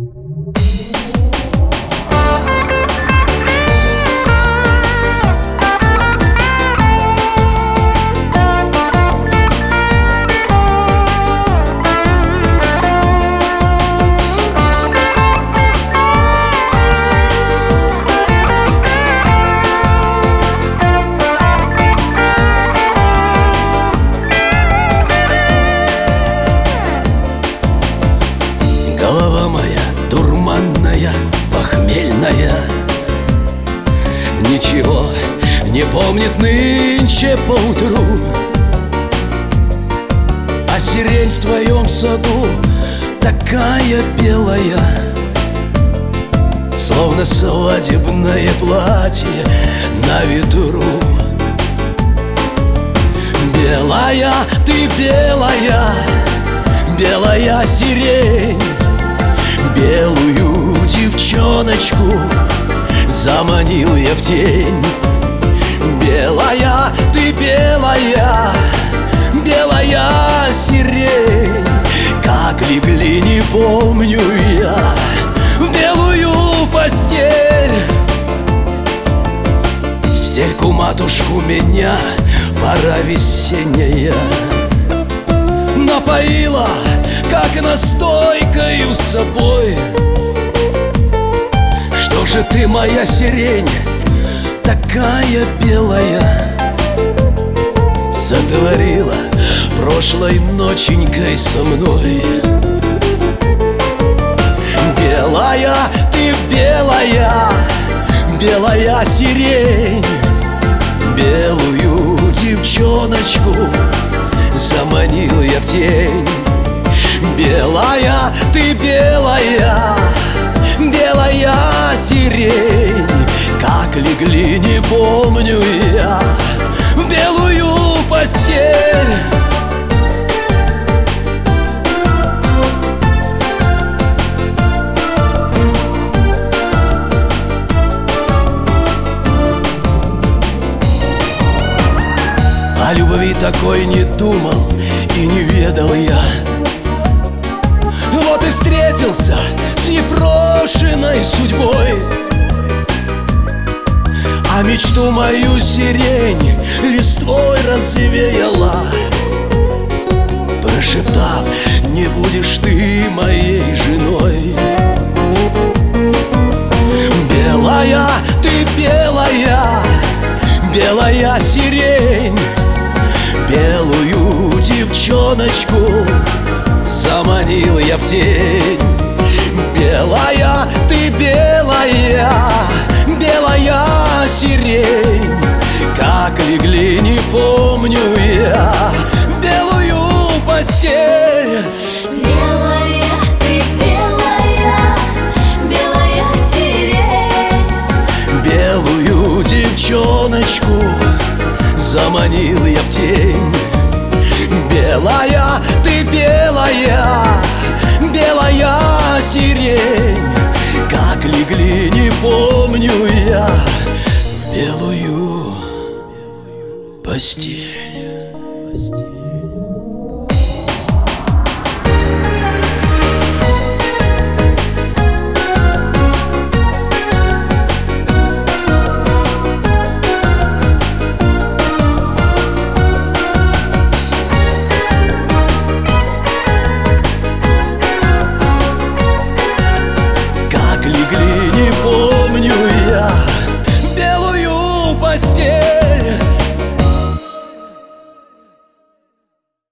Голова моя дурманная, похмельная, ничего не помнит нынче поутру. А сирень в твоем саду такая белая, словно свадебное платье на ветру. Белая ты, белая, белая сирень, белую девчоночку заманил я в тень. Белая ты, белая, белая сирень, как легли, не помню я, в белую постель. В стельку-матушку меня пора весенняя напоила, как настойкою с собой. Что же ты, моя сирень, такая белая, сотворила прошлой ноченькой со мной? Белая ты, белая, белая сирень, белую девчоночку заманил я в тень. Белая ты, белая, белая сирень, как легли, не помню я, в белую постель. О любви такой не думал и не ведал я. Вот и встретился с непрошенной судьбой, а мечту мою сирень листвой развеяла, прошептав: не будешь ты моей женой. Белая ты, белая, белая сирень, белую девчоночку заманил я в тень. Белая ты, белая, белая сирень, как легли, не помню я, в белую постель. Белая ты, белая, белая сирень, белую девчоночку заманил я в тень. Белая ты, белая, белая сирень, как легли, не помню я, в белую постель.